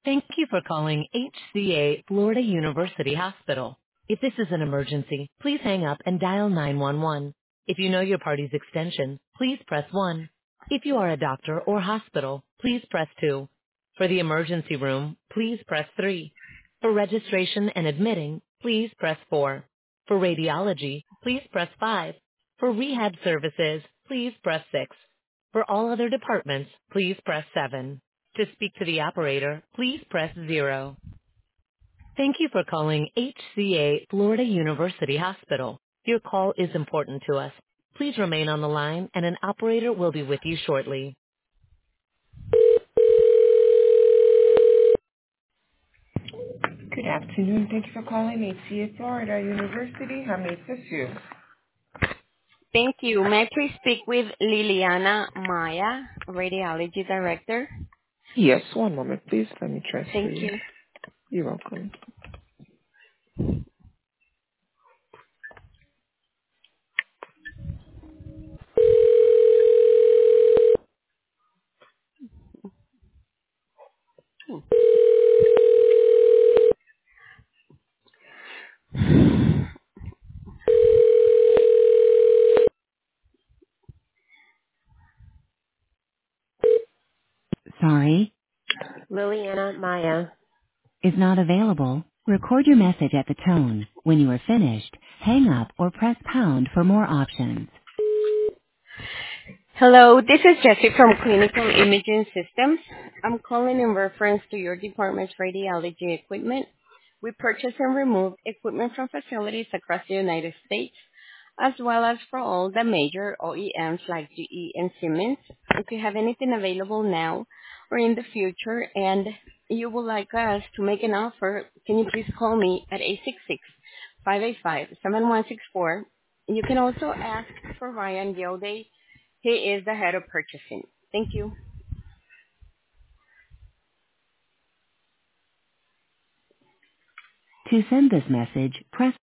Thank you for calling HCA Florida University Hospital. If this is an emergency, please hang up and dial 911. If you know your party's extension, please press 1. If you are a doctor or hospital, please press 2. For the emergency room, please press 3. For registration and admitting, please press 4. For radiology, please press 5. For rehab services, please press 6. For all other departments, please press 7. To speak to the operator, please press 0. Thank you for calling HCA Florida University Hospital. Your call is important to us. Please remain on the line and an operator will be with you shortly. Good afternoon. Thank you for calling HCA Florida University. How may I assist you? Thank you. May I please speak with Liliana Maya, Radiology Director? Yes, one moment, please. Let me transfer Thank you. you. You're welcome. Sorry, Liliana Maya. is not available. Record your message at the tone. When you are finished, hang up or press pound for more options. Hello, this is Jessie from Clinical Imaging Systems. I'm calling in reference to your department's radiology equipment. We purchase and remove equipment from facilities across the United States, as well as for all the major OEMs like GE and Siemens. If you have anything available now or in the future and you would like us to make an offer, can you please call me at 866-585-7164. You can also ask for Ryan Gilday. He is the head of purchasing. Thank you. To send this message, press